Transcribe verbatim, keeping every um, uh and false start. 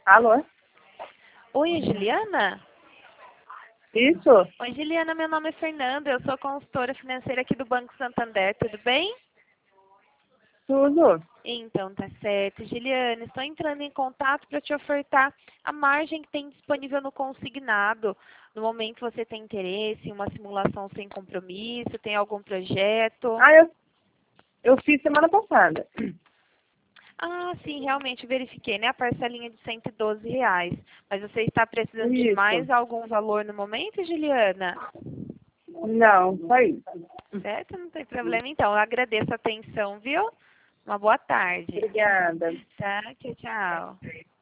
Alô? Oi, Juliana? Isso? Oi, Juliana, meu nome é Fernanda, eu sou consultora financeira aqui do Banco Santander, tudo bem? Tudo. Então, tá certo. Juliana, estou entrando em contato para te ofertar a margem que tem disponível no consignado. No momento você tem interesse em uma simulação sem compromisso, tem algum projeto? Ah, eu, eu fiz semana passada. Ah, sim, realmente verifiquei, né? A parcelinha de cento e doze reais. Mas você está precisando de mais Isso. algum valor no momento, Juliana? Não, só isso. Certo? Não tem problema, então. Eu agradeço a atenção, viu? Uma boa tarde. Obrigada. Tá? Tchau, tchau.